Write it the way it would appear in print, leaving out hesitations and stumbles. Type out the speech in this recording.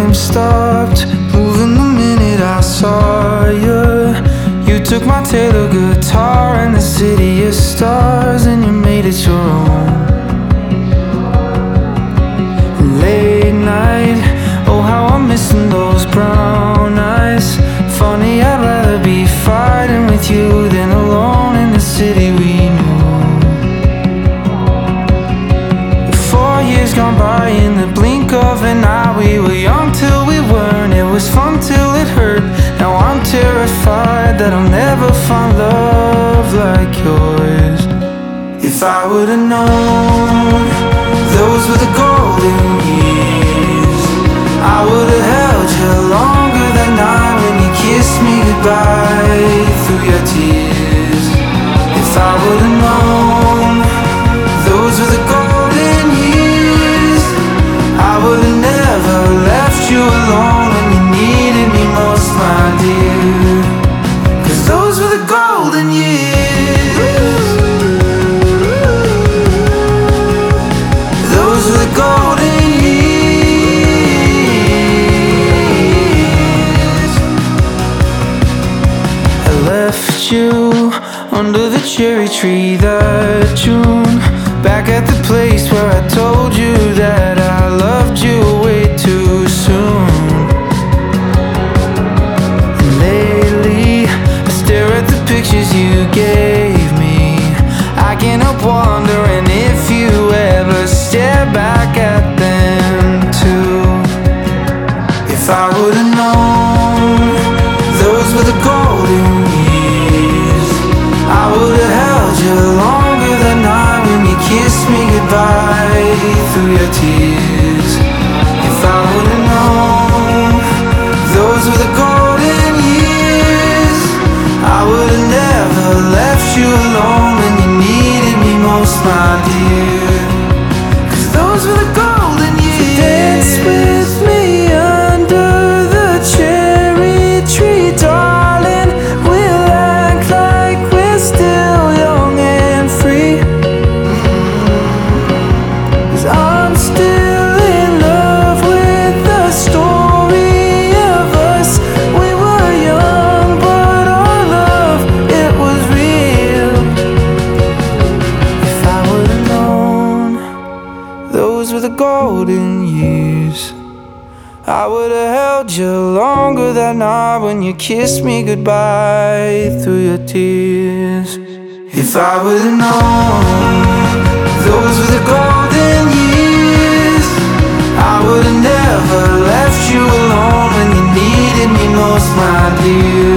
time stopped moving the minute I saw you. You took my Taylor guitar and the city of stars, and you made it your own. Late night, oh how I'm missing those brown eyes. Funny, I'd rather be fighting with you than alone in the city we knew. 4 years gone by in the blink of an eye. We were young till we weren't, it was fun till it hurt. Now I'm terrified that I'll never find love like yours. If I would've known those were the golden years, I would've held you longer that night when you kissed me goodbye through your tears. If I would've known those were the golden years, I would've never left you alone when you needed me most, my dear. 'Cause those were the golden years. Those were the golden years. I left you under the cherry tree that June, back at the place where I told you that I loved you way too soon. And lately, I stare at the pictures you gave me. I can't help wondering if you ever stare back at them too. If I would've known those were the golden years, I would've held you longer that night when you kissed me goodbye through your tears. If I would've known those were the golden years, I would've never left you alone when you needed me most, my dear. 'Cause those were the golden years. So dance with me under the cherry tree, darling. We'll act like we're still young and free. 'Cause I'm still in love with the story of us. We were young, but our love, it was real. If I would've known those were the golden years, I would've held you longer that night when you kissed me goodbye through your tears. If I would've known those were the golden years, I would've never left you alone when you needed me most, my dear.